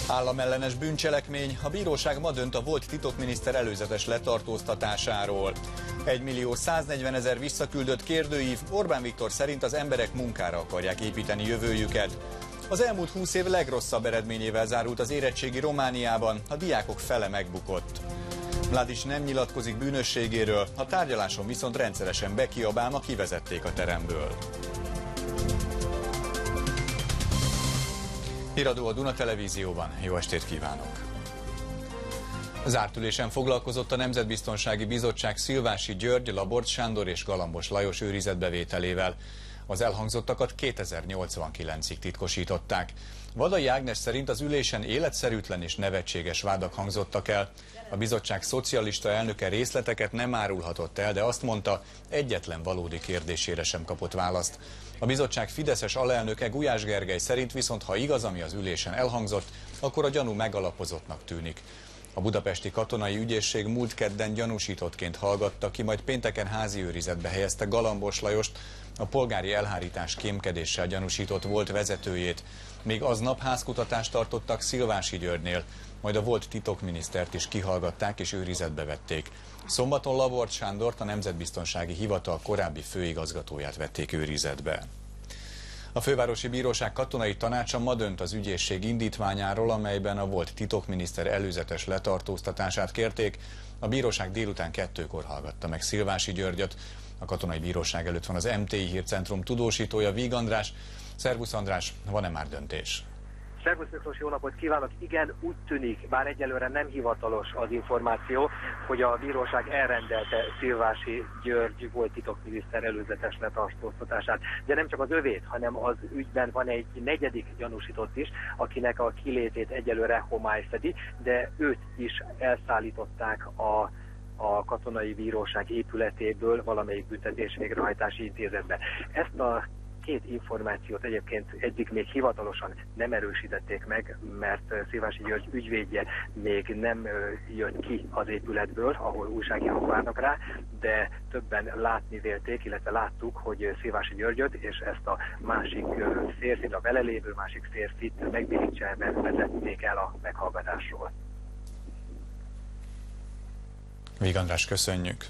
Államellenes bűncselekmény, a bíróság ma dönt a volt titokminiszter előzetes letartóztatásáról. 1.140.000 visszaküldött kérdőív, Orbán Viktor szerint az emberek munkára akarják építeni jövőjüket. Az elmúlt 20 év legrosszabb eredményével zárult az érettségi Romániában, a diákok fele megbukott. Mladic nem nyilatkozik bűnösségéről, a tárgyaláson viszont rendszeresen bekiabálma kivezették a teremből. Híradó a Duna Televízióban. Jó estét kívánok! Zárt ülésen foglalkozott a Nemzetbiztonsági Bizottság Szilvási György, Labort Sándor és Galambos Lajos őrizetbevételével. Az elhangzottakat 2089-ig titkosították. Vadai Ágnes szerint az ülésen életszerűtlen és nevetséges vádak hangzottak el. A bizottság szocialista elnöke részleteket nem árulhatott el, de azt mondta, egyetlen valódi kérdésére sem kapott választ. A bizottság fideszes alelnöke Gulyás Gergely szerint viszont, ha igaz, ami az ülésen elhangzott, akkor a gyanú megalapozottnak tűnik. A budapesti katonai ügyészség múlt kedden gyanúsítottként hallgatta ki, majd pénteken házi őrizetbe helyezte Galambos Lajost, a polgári elhárítás kémkedéssel gyanúsított volt vezetőjét. Még aznap házkutatást tartottak Szilvási Györgynél, majd a volt titokminisztert is kihallgatták és őrizetbe vették. Szombaton Labort Sándort, a Nemzetbiztonsági Hivatal korábbi főigazgatóját vették őrizetbe. A Fővárosi Bíróság katonai tanácsa ma dönt az ügyészség indítványáról, amelyben a volt titokminiszter előzetes letartóztatását kérték. A bíróság délután 2-kor hallgatta meg Szilvási Györgyöt. A katonai bíróság előtt van az MTI Hírcentrum tudósítója, Víg András. Szervusz András, van-e már döntés? Szervusz Miklós, jó napot kívánok! Igen, úgy tűnik, bár egyelőre nem hivatalos az információ, hogy a bíróság elrendelte Szilvási György volt titokminiszter előzetes letartóztatását. De nem csak az övét, hanem az ügyben van egy negyedik gyanúsított is, akinek a kilétét egyelőre homály fedi, de őt is elszállították a katonai bíróság épületéből valamelyik büntetés végrehajtási intézetbe. Ezt a két információt egyébként eddig még hivatalosan nem erősítették meg, mert Szilvási György ügyvédje még nem jött ki az épületből, ahol újságírók várnak rá, de többen látni vélték, illetve láttuk, hogy Szilvási Györgyöt és ezt a másik férfit, a vele lévő másik férfit megbélyegzésben vezették el a meghallgatásról. Víg András, köszönjük!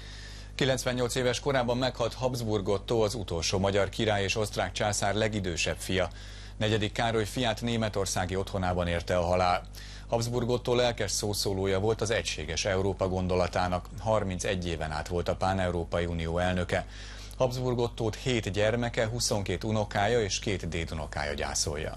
98 éves korában meghalt Habsburg Ottó, az utolsó magyar király és osztrák császár legidősebb fia. 4. Károly fiát németországi otthonában érte a halál. Habsburg Ottó lelkes szószólója volt az egységes Európa gondolatának, 31 éven át volt a Pán-Európai Unió elnöke. Habsburg Ottót 7 gyermeke, 22 unokája és 2 dédunokája gyászolja.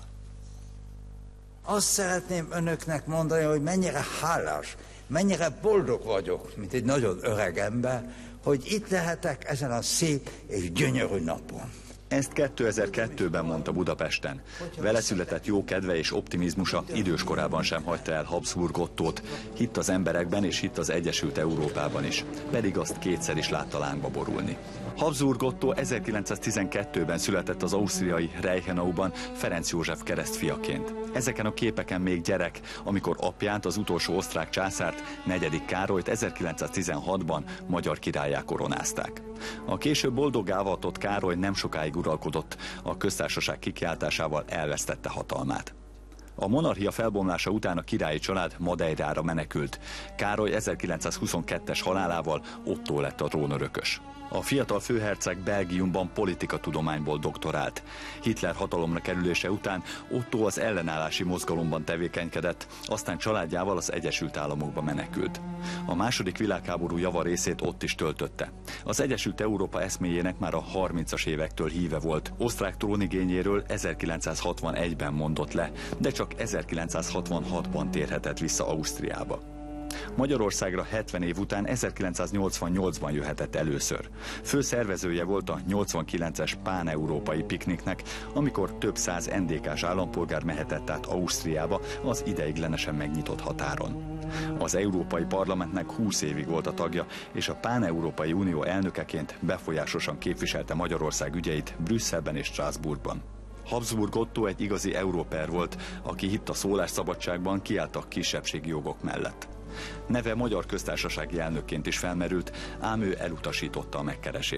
Azt szeretném önöknek mondani, hogy mennyire hálás, mennyire boldog vagyok, mint egy nagyon öreg ember, hogy itt lehetek ezen a szép és gyönyörű napon. Ezt 2002-ben mondta Budapesten. Vele született jó kedve és optimizmusa idős korában sem hagyta el Habsburg Ottót. Hitt az emberekben és hitt az Egyesült Európában is. Pedig azt kétszer is látta lángba borulni. Habsburg Ottó 1912-ben született az ausztriai Reichenauban Ferenc József keresztfiaként. Ezeken a képeken még gyerek, amikor apját, az utolsó osztrák császárt, 4. Károlyt 1916-ban magyar királlyá koronázták. A később boldoggá avatott Károly nem sokáig uralkodott, a köztársaság kikiáltásával elvesztette hatalmát. A monarchia felbomlása után a királyi család Madeirára menekült. Károly 1922-es halálával Ottó lett a trónörökös. A fiatal főherceg Belgiumban politikatudományból doktorált. Hitler hatalomra kerülése után Ottó az ellenállási mozgalomban tevékenykedett, aztán családjával az Egyesült Államokba menekült. A második világháború javarészét ott is töltötte. Az Egyesült Európa eszméjének már a 30-as évektől híve volt. Osztrák trónigényéről 1961-ben mondott le, de csak 1966-ban térhetett vissza Ausztriába. Magyarországra 70 év után 1988-ban jöhetett először. Főszervezője volt a 89-es pán-európai pikniknek, amikor több száz NDK-s állampolgár mehetett át Ausztriába az ideiglenesen megnyitott határon. Az Európai Parlamentnek 20 évig volt a tagja, és a Pán-Európai Unió elnökeként befolyásosan képviselte Magyarország ügyeit Brüsszelben és Strasbourgban. Habsburg Ottó egy igazi európer volt, aki hitt a szólásszabadságban, kiállt a kisebbségi jogok mellett. Neve magyar köztársasági elnökként is felmerült, ám ő elutasította a megkeresést.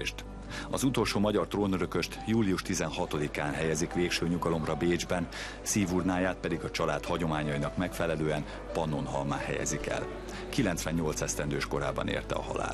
Az utolsó magyar trónörököst július 16-án helyezik végső nyugalomra Bécsben, szívurnáját pedig a család hagyományainak megfelelően Pannonhalmán helyezik el. 98 esztendős korában érte a halál.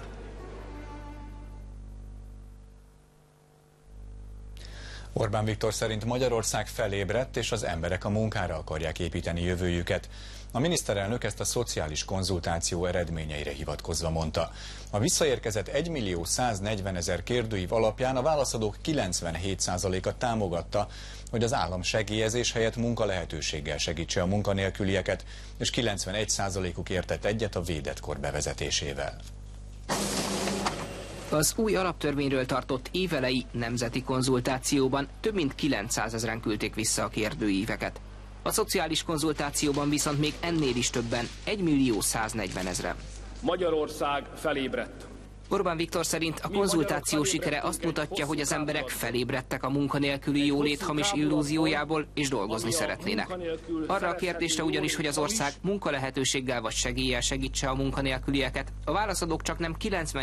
Orbán Viktor szerint Magyarország felébredt, és az emberek a munkára akarják építeni jövőjüket. A miniszterelnök ezt a szociális konzultáció eredményeire hivatkozva mondta. A visszaérkezett 1.140.000 kérdőív alapján a válaszadók 97%-a támogatta, hogy az állam segélyezés helyett munkalehetőséggel segítse a munkanélkülieket, és 91%-uk értett egyet a védett kor bevezetésével. Az új alaptörvényről tartott évelei nemzeti konzultációban több mint 900 000-en küldték vissza a kérdőíveket. A szociális konzultációban viszont még ennél is többen, 1.140.000-en. Magyarország felébredt. Orbán Viktor szerint a konzultáció sikere azt mutatja, hogy az emberek felébredtek a munkanélküli jólét hamis illúziójából, és dolgozni szeretnének. Arra a kérdésre ugyanis, hogy az ország munkalehetőséggel vagy segéllyel segítse a munkanélkülieket, a válaszadók csak nem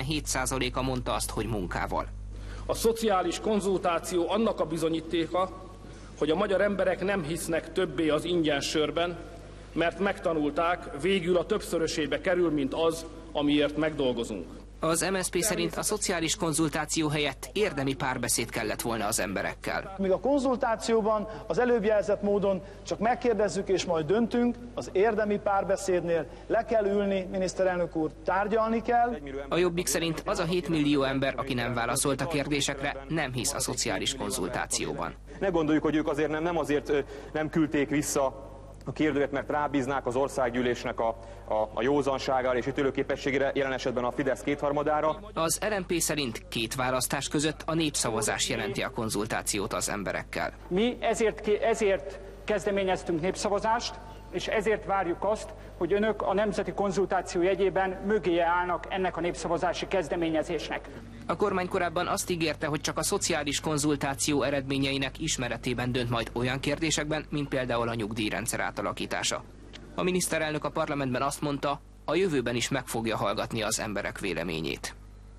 97%-a mondta azt, hogy munkával. A szociális konzultáció annak a bizonyítéka, hogy a magyar emberek nem hisznek többé az ingyen sörben, mert megtanulták, végül a többszörösébe kerül, mint az, amiért megdolgozunk. Az MSZP szerint a szociális konzultáció helyett érdemi párbeszéd kellett volna az emberekkel. Míg a konzultációban az előbb jelzett módon csak megkérdezzük és majd döntünk, az érdemi párbeszédnél le kell ülni, miniszterelnök úr, tárgyalni kell. A Jobbik szerint az a 7 millió ember, aki nem válaszolt a kérdésekre, nem hisz a szociális konzultációban. Ne gondoljuk, hogy ők azért nem azért nem küldték vissza a kérdőket, mert rábíznák az országgyűlésnek a józanságára és ítélőképességére, jelen esetben a Fidesz kétharmadára. Az LMP szerint két választás között a népszavazás jelenti a konzultációt az emberekkel. Mi ezért kezdeményeztünk népszavazást, és ezért várjuk azt, hogy önök a nemzeti konzultáció jegyében mögéje állnak ennek a népszavazási kezdeményezésnek. A kormány korábban azt ígérte, hogy csak a szociális konzultáció eredményeinek ismeretében dönt majd olyan kérdésekben, mint például a nyugdíjrendszer átalakítása. A miniszterelnök a parlamentben azt mondta, a jövőben is meg fogja hallgatni az emberek véleményét.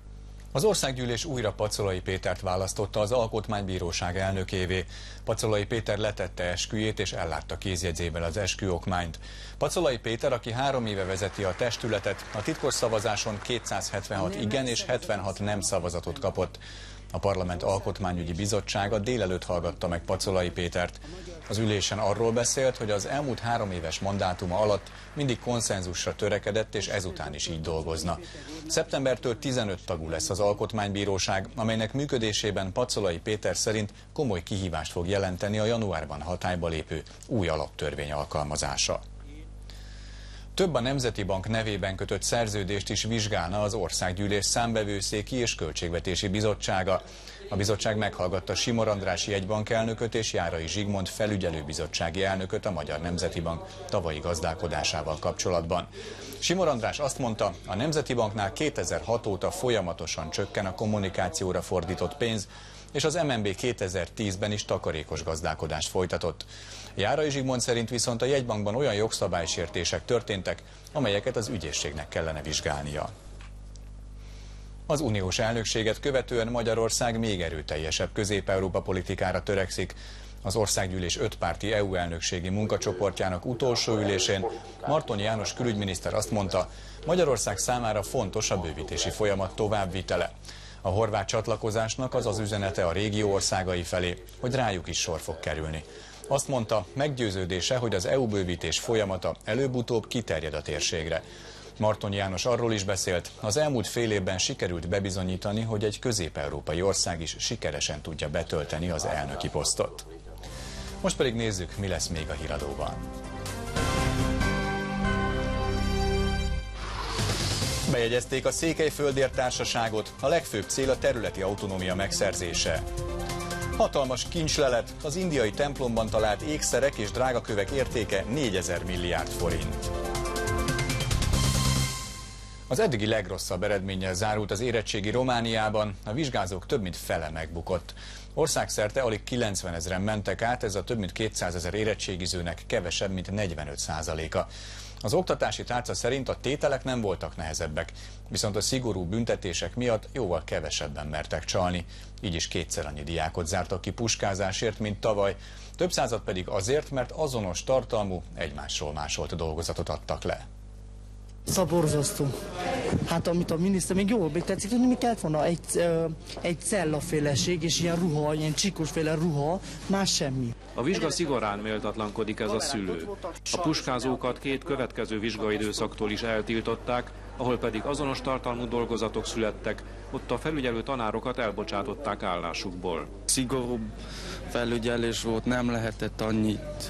Az Országgyűlés újra Pacolai Pétert választotta az Alkotmánybíróság elnökévé. Pacolai Péter letette esküjét és ellátta kézjegyzével az esküokmányt. Pacolai Péter, aki 3 éve vezeti a testületet, a titkos szavazáson 276 igen és 76 nem szavazatot kapott. A Parlament Alkotmányügyi Bizottsága délelőtt hallgatta meg Pacolai Pétert. Az ülésen arról beszélt, hogy az elmúlt 3 éves mandátuma alatt mindig konszenzusra törekedett, és ezután is így dolgozna. Szeptembertől 15 tagú lesz az Alkotmánybíróság, amelynek működésében Pacolai Péter szerint komoly kihívást fog jelenteni a januárban hatályba lépő új alaptörvény alkalmazása. Több a Nemzeti Bank nevében kötött szerződést is vizsgálna az Országgyűlés Számvevőszéki és Költségvetési Bizottsága. A bizottság meghallgatta Simor András jegybankelnököt és Járai Zsigmond felügyelőbizottsági elnököt a Magyar Nemzeti Bank tavalyi gazdálkodásával kapcsolatban. Simor András azt mondta, a Nemzeti Banknál 2006 óta folyamatosan csökken a kommunikációra fordított pénz, és az MNB 2010-ben is takarékos gazdálkodást folytatott. Járai Zsigmond szerint viszont a jegybankban olyan jogszabálysértések történtek, amelyeket az ügyészségnek kellene vizsgálnia. Az uniós elnökséget követően Magyarország még erőteljesebb Közép-Európa politikára törekszik. Az Országgyűlés 5 párti EU elnökségi munkacsoportjának utolsó ülésén Martonyi János külügyminiszter azt mondta, Magyarország számára fontos a bővítési folyamat továbbvitele. A horvát csatlakozásnak az az üzenete a régió országai felé, hogy rájuk is sor fog kerülni. Azt mondta, meggyőződése, hogy az EU bővítés folyamata előbb-utóbb kiterjed a térségre. Martonyi János arról is beszélt, az elmúlt fél évben sikerült bebizonyítani, hogy egy közép-európai ország is sikeresen tudja betölteni az elnöki posztot. Most pedig nézzük, mi lesz még a híradóban. Bejegyezték a Székelyföldért Társaságot, a legfőbb cél a területi autonómia megszerzése. Hatalmas kincslelet, az indiai templomban talált ékszerek és drágakövek értéke 4000 milliárd forint. Az eddigi legrosszabb eredménnyel zárult az érettségi Romániában, a vizsgázók több mint fele megbukott. Országszerte alig 90 000-en mentek át, ez a több mint 200 000 érettségizőnek kevesebb, mint 45%-a. Az oktatási tárca szerint a tételek nem voltak nehezebbek, viszont a szigorú büntetések miatt jóval kevesebben mertek csalni, így is kétszer annyi diákot zártak ki puskázásért, mint tavaly, több század pedig azért, mert azonos tartalmú, egymásról másolt dolgozatot adtak le. Borzasztó. Hát amit a miniszter még jól tetszik, tudni, mi kellett volna egy cellaféleség és ilyen ruha, ilyen csikosféle ruha, más semmi. A vizsga szigorán méltatlankodik ez a szülő. A puskázókat 2 következő vizsgaidőszaktól is eltiltották, ahol pedig azonos tartalmú dolgozatok születtek, ott a felügyelő tanárokat elbocsátották állásukból. Szigorúbb felügyelés volt, nem lehetett annyit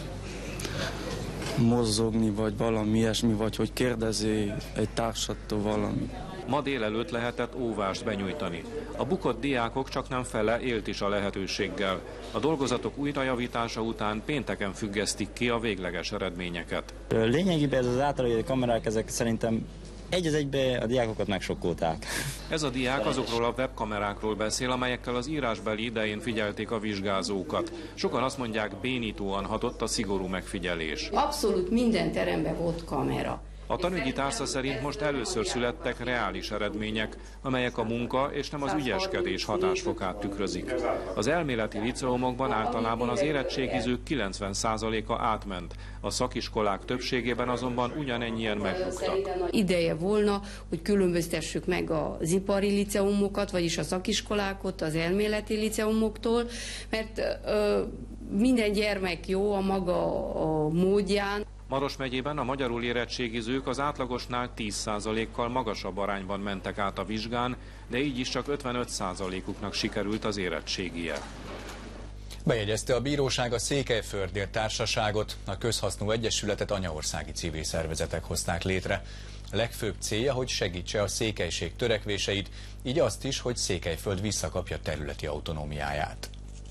mozogni, vagy valami ilyesmi, vagy hogy kérdezi egy társattól valami. Ma délelőtt lehetett óvást benyújtani. A bukott diákok csaknem fele élt is a lehetőséggel. A dolgozatok újrajavítása után pénteken függesztik ki a végleges eredményeket. Lényegében ez az általában kamerák, ezek szerintem egy az egybe a diákokat megsokkolták. Ez a diák azokról a webkamerákról beszél, amelyekkel az írásbeli idején figyelték a vizsgázókat. Sokan azt mondják, bénítóan hatott a szigorú megfigyelés. Abszolút minden teremben volt kamera. A tanügyi tárca szerint most először születtek reális eredmények, amelyek a munka és nem az ügyeskedés hatásfokát tükrözik. Az elméleti liceumokban általában az érettségizők 90%-a átment, a szakiskolák többségében azonban ugyanennyien megbuktak. Ideje volna, hogy különböztessük meg az ipari liceumokat, vagyis a szakiskolákat az elméleti liceumoktól, mert minden gyermek jó a maga a módján. Maros megyében a magyarul érettségizők az átlagosnál 10%-kal magasabb arányban mentek át a vizsgán, de így is csak 55%-uknak sikerült az érettségie. Bejegyezte a bíróság a Székelyföldér Társaságot, a közhasznú egyesületet anyaországi civil szervezetek hozták létre. A legfőbb célja, hogy segítse a székelység törekvéseit, így azt is, hogy Székelyföld visszakapja területi autonómiáját.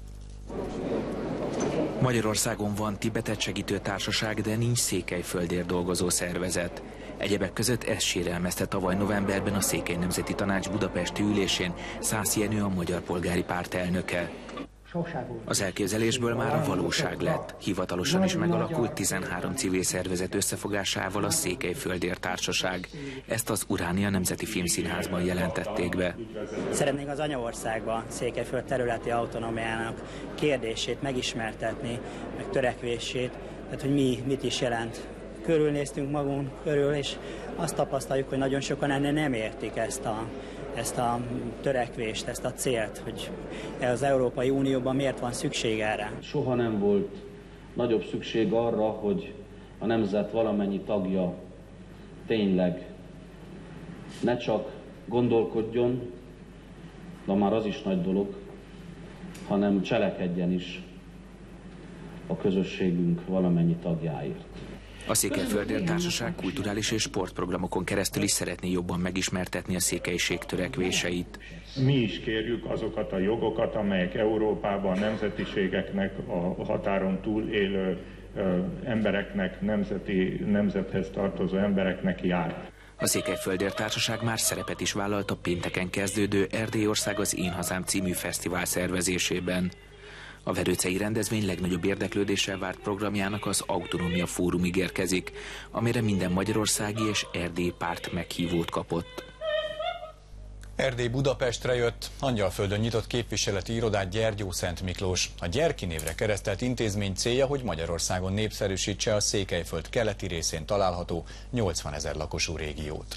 Magyarországon van Tibetet segítő társaság, de nincs Székelyföldért dolgozó szervezet. Egyebek között ezt sérelmezte tavaly novemberben a Székely Nemzeti Tanács budapesti ülésén Szász Jenő, a Magyar Polgári Párt elnöke. Az elképzelésből már a valóság lett. Hivatalosan is megalakult 13 civil szervezet összefogásával a Székelyföldér Társaság. Ezt az Uránia Nemzeti Filmszínházban jelentették be. Szeretnénk az anyaországban Székelyföld területi autonómiának kérdését megismertetni, meg törekvését, tehát hogy mit is jelent. Körülnéztünk magunk körül, és azt tapasztaljuk, hogy nagyon sokan ennél nem értik ezt a törekvést, ezt a célt, hogy az Európai Unióban miért van szükség erre. Soha nem volt nagyobb szükség arra, hogy a nemzet valamennyi tagja tényleg ne csak gondolkodjon, de már az is nagy dolog, hanem cselekedjen is a közösségünk valamennyi tagjáért. A Székelyföldér Társaság kulturális és sportprogramokon keresztül is szeretné jobban megismertetni a székelység törekvéseit. Mi is kérjük azokat a jogokat, amelyek Európában a nemzetiségeknek, a határon túl élő embereknek, nemzethez tartozó embereknek jár. A Székelyföldér Társaság már szerepet is vállalt a pénteken kezdődő Erdélyország az Én Hazám című fesztivál szervezésében. A verőcei rendezvény legnagyobb érdeklődéssel várt programjának az Autonómia Fórumig érkezik, amire minden magyarországi és erdélyi párt meghívót kapott. Erdély Budapestre jött, Angyalföldön nyitott képviseleti irodát Gyergyószent Miklós. A Gyerki névre keresztelt intézmény célja, hogy Magyarországon népszerűsítse a Székelyföld keleti részén található 80 000 lakosú régiót.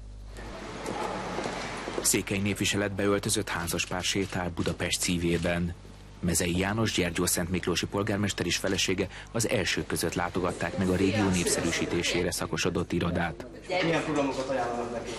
Székely népviseletbe öltözött házaspár sétál Budapest szívében. Mezei János, Gyergyószent Miklósi polgármester és felesége az első között látogatták meg a régió népszerűsítésére szakosodott irodát. Milyen programokat ajánlanak neki?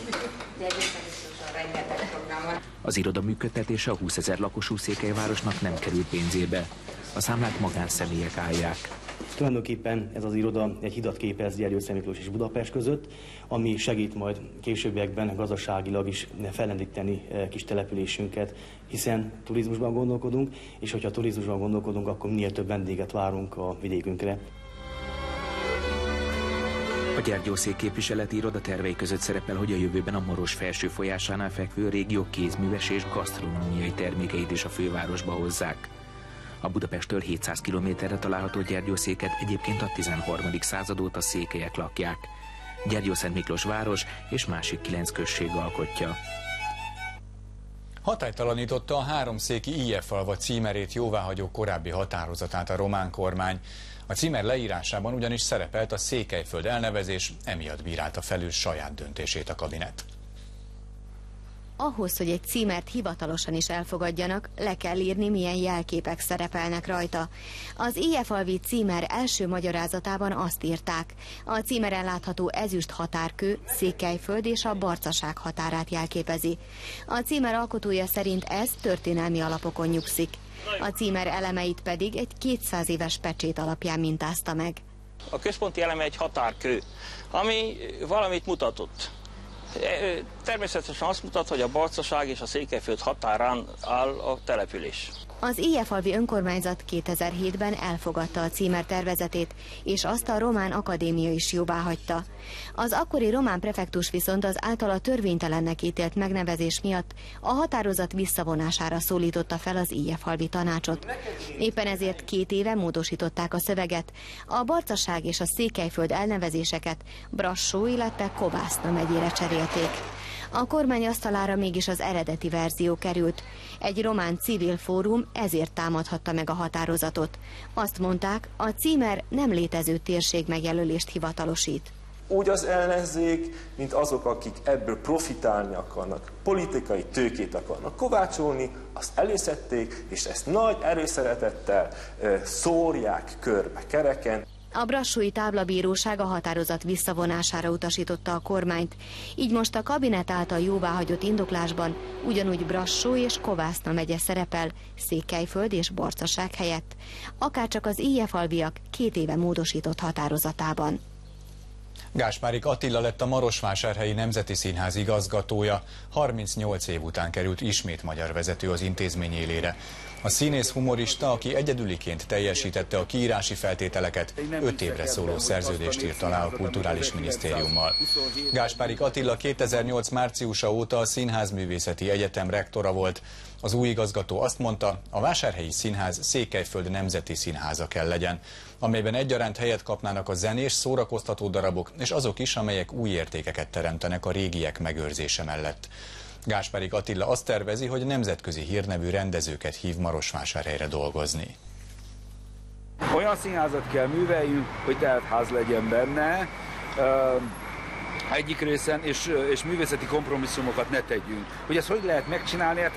Az iroda működtetése a 20 000 lakosú Székelyvárosnak nem kerül pénzébe. A számlát magánszemélyek állják. Tulajdonképpen ez az iroda egy hidat képez Gyergyószent Miklós és Budapest között, ami segít majd későbbiekben gazdaságilag is fellendíteni kis településünket, hiszen turizmusban gondolkodunk, és hogyha turizmusban gondolkodunk, akkor minél több vendéget várunk a vidékünkre. A Gyergyószék képviseleti iroda tervei között szerepel, hogy a jövőben a Maros felső folyásánál fekvő régió kézműves és gasztronómiai termékeit is a fővárosba hozzák. A Budapesttől 700 kilométerre található Gyergyószéket egyébként a 13. század óta székelyek lakják. Gyergyószentmiklós város és másik 9 község alkotja. Hatálytalanította a háromszéki Ijefalva címerét jóváhagyó korábbi határozatát a román kormány. A címer leírásában ugyanis szerepelt a Székelyföld elnevezés, emiatt bírálta felül saját döntését a kabinet. Ahhoz, hogy egy címert hivatalosan is elfogadjanak, le kell írni, milyen jelképek szerepelnek rajta. Az ijefalvi címer első magyarázatában azt írták: a címeren látható ezüst határkő Székelyföld és a Barcaság határát jelképezi. A címer alkotója szerint ez történelmi alapokon nyugszik. A címer elemeit pedig egy 200 éves pecsét alapján mintázta meg. A központi eleme egy határkő, ami valamit mutatott. Természetesen azt mutat, hogy a Barcaság és a Székelyföld határán áll a település. Az ijefalvi önkormányzat 2007-ben elfogadta a címer tervezetét, és azt a Román Akadémia is jóváhagyta. Az akkori román prefektus viszont az általa törvénytelennek ítélt megnevezés miatt a határozat visszavonására szólította fel az ijefalvi tanácsot. Éppen ezért 2 éve módosították a szöveget. A Barcaság és a Székelyföld elnevezéseket Brassó, illetve Kovászna megyére cserélték. A kormány asztalára mégis az eredeti verzió került. Egy román civil fórum ezért támadhatta meg a határozatot. Azt mondták, a címer nem létező térség megjelölést hivatalosít. Úgy az ellenzék, mint azok, akik ebből profitálni akarnak, politikai tőkét akarnak kovácsolni, azt előszedték, és ezt nagy erőszeretettel szórják körbe kereken. A brassói táblabíróság a határozat visszavonására utasította a kormányt, így most a kabinet által jóváhagyott indoklásban ugyanúgy Brassó és Kovászna megye szerepel Székelyföld és Barcaság helyett, akárcsak az ijefalviak 2 éve módosított határozatában. Gáspárik Attila lett a Marosvásárhelyi Nemzeti Színház igazgatója. 38 év után került ismét magyar vezető az intézmény élére. A színész humorista, aki egyedüliként teljesítette a kiírási feltételeket, 5 évre szóló szerződést írt alá a Kulturális Minisztériummal. Gáspárik Attila 2008 márciusa óta a Színházművészeti Egyetem rektora volt. Az új igazgató azt mondta, a Vásárhelyi Színház Székelyföld Nemzeti Színháza kell legyen, amelyben egyaránt helyet kapnának a zenés, szórakoztató darabok, és azok is, amelyek új értékeket teremtenek a régiek megőrzése mellett. Gáspárik Attila azt tervezi, hogy nemzetközi hírnevű rendezőket hív Marosvásárhelyre dolgozni. Olyan színházat kell műveljünk, hogy teltház legyen benne, egyik részen, és művészeti kompromisszumokat ne tegyünk. Hogy ezt hogy lehet megcsinálni, hát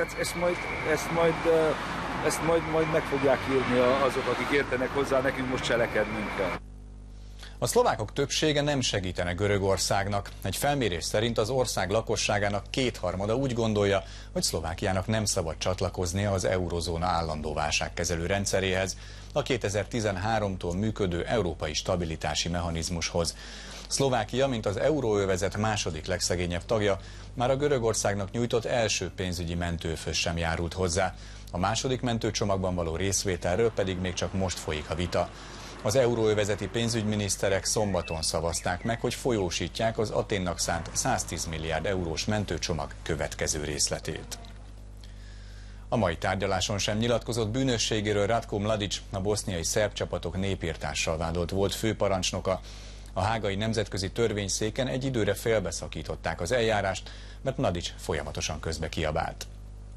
ezt majd meg fogják írni azok, akik értenek hozzá, nekünk most cselekednünk kell. A szlovákok többsége nem segítene Görögországnak. Egy felmérés szerint az ország lakosságának 2/3 úgy gondolja, hogy Szlovákiának nem szabad csatlakoznia az eurozóna állandó válságkezelő rendszeréhez, a 2013-tól működő európai stabilitási mechanizmushoz. Szlovákia, mint az euróövezet második legszegényebb tagja, már a Görögországnak nyújtott első pénzügyi mentőhöz sem járult hozzá. A második mentőcsomagban való részvételről pedig még csak most folyik a vita. Az euróövezeti pénzügyminiszterek szombaton szavazták meg, hogy folyósítják az Athénnak szánt 110 milliárd eurós mentőcsomag következő részletét. A mai tárgyaláson sem nyilatkozott bűnösségéről Ratko Mladic, a boszniai szerb csapatok népirtással vádolt volt főparancsnoka. A hágai nemzetközi törvényszéken egy időre félbeszakították az eljárást, mert Mladic folyamatosan közbe kiabált.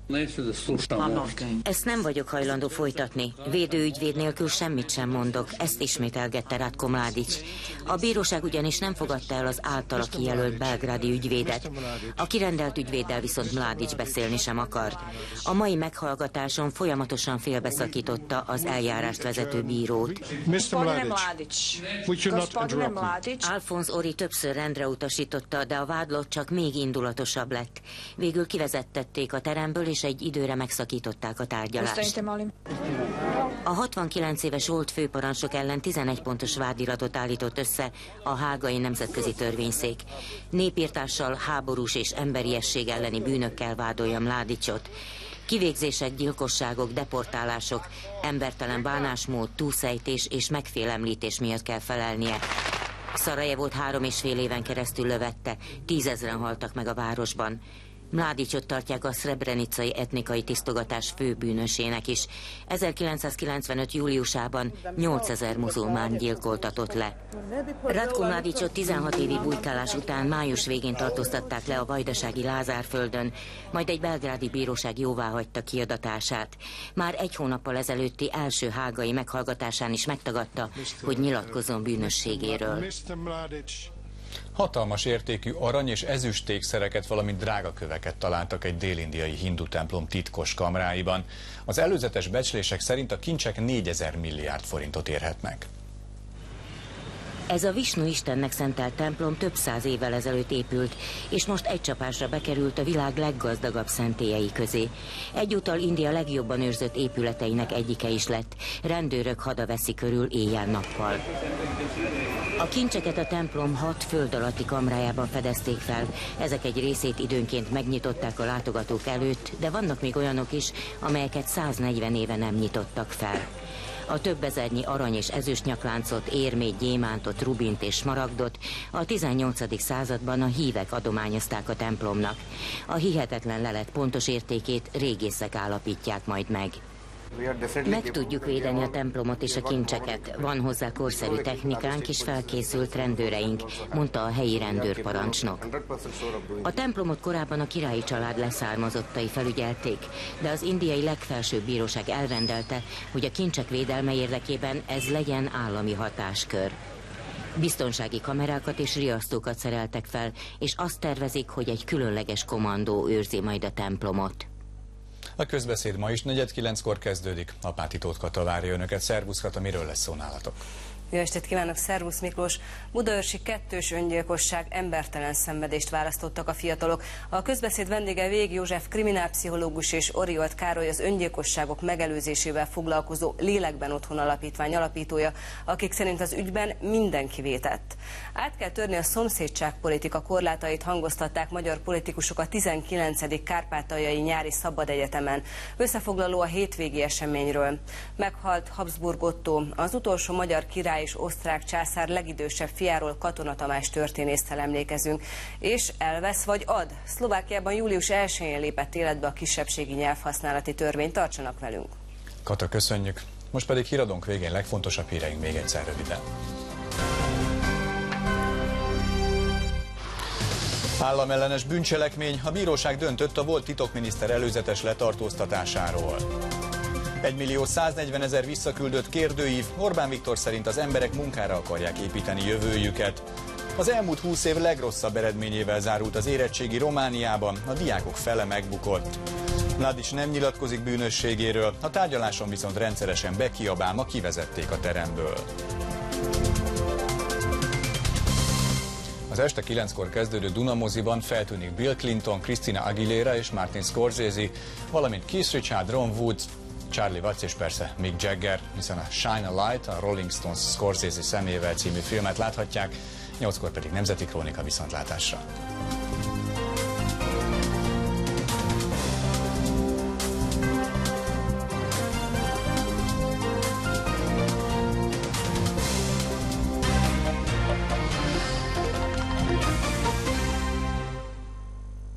Ezt nem vagyok hajlandó folytatni. Védőügyvéd nélkül semmit sem mondok, ezt ismételgette Ratko Mladic. A bíróság ugyanis nem fogadta el az általa kijelölt belgrádi ügyvédet. A kirendelt ügyvéddel viszont Mladic beszélni sem akar. A mai meghallgatáson folyamatosan félbeszakította az eljárást vezető bírót. Alfonz Ori többször rendre utasította, de a vádlott csak még indulatosabb lett. Végül kivezettették a teremből, és egy időre megszakították a tárgyalást. A 69 éves old főparancsnok ellen 11 pontos vádiratot állított össze a hágai nemzetközi törvényszék. Népirtással, háborús és emberiesség elleni bűnökkel vádolja Mladicot. Kivégzések, gyilkosságok, deportálások, embertelen bánásmód, túlszejtés és megfélemlítés miatt kell felelnie. Szarajevót 3,5 éven keresztül lövette, 10 000-en haltak meg a városban. Mladićot tartják a szrebrenicai etnikai tisztogatás főbűnösének is. 1995. júliusában 8000 muzulmán gyilkoltatott le. Ratko Mladićot 16 évi bujkálás után május végén tartóztatták le a vajdasági Lázárföldön, majd egy belgrádi bíróság jóváhagyta kiadatását. Már egy hónappal ezelőtti első hágai meghallgatásán is megtagadta, hogy nyilatkozzon bűnösségéről. Hatalmas értékű arany- és ezüstékszereket, valamint drágaköveket találtak egy dél-indiai hindu templom titkos kamráiban. Az előzetes becslések szerint a kincsek 4000 milliárd forintot érhetnek. Ez a Visnu istennek szentelt templom több száz évvel ezelőtt épült, és most egy csapásra bekerült a világ leggazdagabb szentélyei közé. Egyúttal India legjobban őrzött épületeinek egyike is lett. Rendőrök hada veszi körül éjjel-nappal. A kincseket a templom 6 föld alatti kamrájában fedezték fel. Ezek egy részét időnként megnyitották a látogatók előtt, de vannak még olyanok is, amelyeket 140 éve nem nyitottak fel. A több ezernyi arany és ezüst nyakláncot, érmét, gyémántot, rubint és smaragdot a 18. században a hívek adományozták a templomnak. A hihetetlen lelet pontos értékét régészek állapítják majd meg. Meg tudjuk védeni a templomot és a kincseket. Van hozzá korszerű technikánk és felkészült rendőreink, mondta a helyi rendőrparancsnok. A templomot korábban a királyi család leszármazottai felügyelték, de az indiai legfelsőbb bíróság elrendelte, hogy a kincsek védelme érdekében ez legyen állami hatáskör. Biztonsági kamerákat és riasztókat szereltek fel, és azt tervezik, hogy egy különleges kommandó őrzi majd a templomot. A közbeszéd ma is 8:45-kor kezdődik. Apáti Tóth Kata várja önöket. Szervusz Kata, miről lesz szó nálatok? Jó estét kívánok, szervusz Miklós! Budaörsi kettős öngyilkosság, embertelen szenvedést választottak a fiatalok. A közbeszéd vendége Vég József kriminálpszichológus és Oriolt Károly az öngyilkosságok megelőzésével foglalkozó Lélekben Otthon Alapítvány alapítója, akik szerint az ügyben mindenki vétett. Át kell törni a szomszédságpolitika korlátait, hangoztatták magyar politikusok a 19. Kárpátaljai nyári szabadegyetemen. Összefoglaló a hétvégi eseményről. Meghalt Habsburg Ottó, az utolsó magyar király és osztrák császár legidősebb fiáról, Katona Tamás történésszel emlékezünk. És elvesz vagy ad. Szlovákiában július 1-én lépett életbe a kisebbségi nyelvhasználati törvény. Tartsanak velünk! Kata, köszönjük! Most pedig híradónk végén legfontosabb híreink még egyszer röviden. Államellenes bűncselekmény, a bíróság döntött a volt titokminiszter előzetes letartóztatásáról. 1.140.000 visszaküldött kérdőív, Orbán Viktor szerint az emberek munkára akarják építeni jövőjüket. Az elmúlt 20 év legrosszabb eredményével zárult az érettségi Romániában, a diákok fele megbukott. Mladić nem nyilatkozik bűnösségéről, a tárgyaláson viszont rendszeresen bekiabál, ma kivezették a teremből. Az este 9-kor kezdődő Dunamoziban feltűnik Bill Clinton, Christina Aguilera és Martin Scorsese, valamint Keith Richards, Ron Wood, Charlie Watts és persze Mick Jagger, hiszen a Shine a Light, a Rolling Stones Scorsese szemével című filmet láthatják, 8-kor pedig Nemzeti Krónika, viszontlátásra.